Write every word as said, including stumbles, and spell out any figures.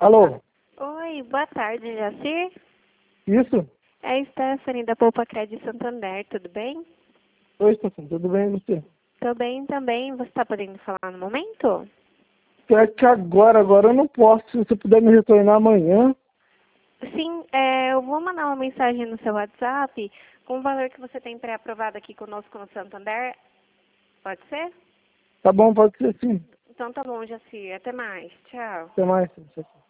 Alô? Oi, boa tarde, Jacir. Isso? É a Stephanie da Poupa Crédito Santander, tudo bem? Oi, Stephanie, tudo bem e você? Tô bem também. Você está podendo falar no momento? É que agora, agora eu não posso. Se você puder me retornar amanhã. Sim, é, eu vou mandar uma mensagem no seu WhatsApp com o valor que você tem pré-aprovado aqui conosco no Santander. Pode ser? Tá bom, pode ser sim. Então tá bom, Jacir. Até mais. Tchau. Até mais. Tchau.